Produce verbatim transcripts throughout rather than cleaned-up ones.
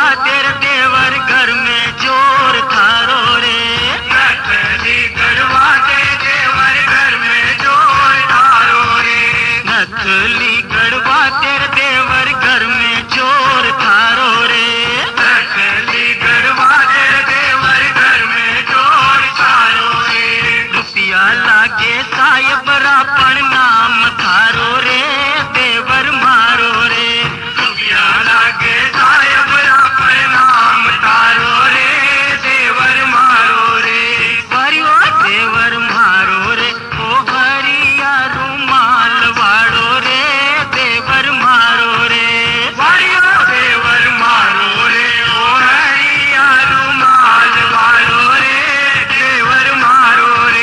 तेरे देवर घर में जोर थारो रे। नथली गढ़वा तेरे देवर घर में जोर थारो रे। नथली गढ़वा तेरे देवर घर में जोर थारो रे। नथली गढ़वा तेरे देवर घर में जोर थारो रे। रुपया लागे साहेब रापण नाम थारो रे देवर मारो रे। रुपया लागे साहेब रापण नाम थारो रे देवर मारो रे। परियो देवर मारो रे ओ हरिया रुमाल वाड़ो रे देवर मारो रे। परियो देवर मारो रे ओ हरिया रुमाल वाड़ो रे देवर मारो रे।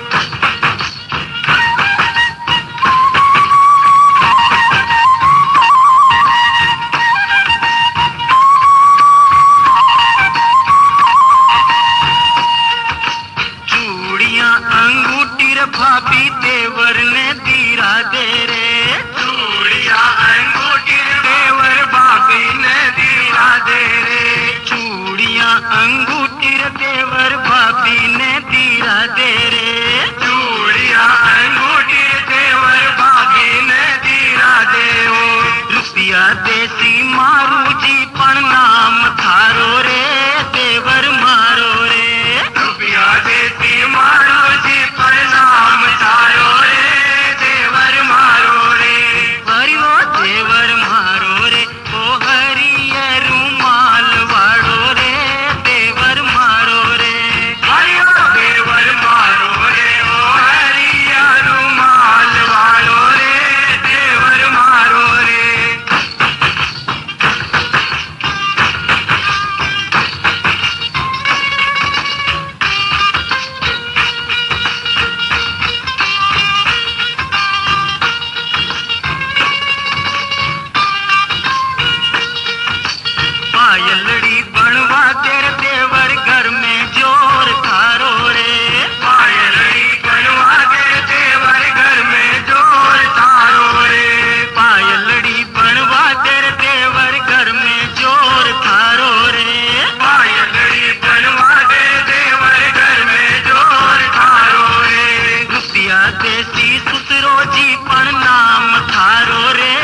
चूड़ियां अंगूठी रे भाभी देवर ने दीरा दे रे। चूड़िया अंगूठी देवर भाभी ने दीरा दे रे। चूड़ियां अंगूठी रे देवर भाभी ने दीरा दे रे। चूड़िया अंगूठी देवर भाभी ने दीरा दे ओ। रुपया देसी मारू जी पण नाम थारो रे देवर मारो रे। रुपया देती मारो जी प्रणाम थारो रे देवर मारो रे। परियो देवर मारो रे ओ हरिया रुमाल वाड़ो रे देवर मारो रे। हरियो देवर मारो रे ओ हरिया रुमाल वालो रे देवर मारो रे। पायलड़ी बनवा तेरे देवर घर में जोर थारो रे। पायलड़ी बनवा तेरे देवर घर में जोर थारो रे। पायलड़ी बनवा तेरे देवर घर में जोर थारो रे। पायलड़ी बनवा तेरे देवर घर में जोर थारो रे। रुपया देसी सुसरो जी पण नाम थारो रे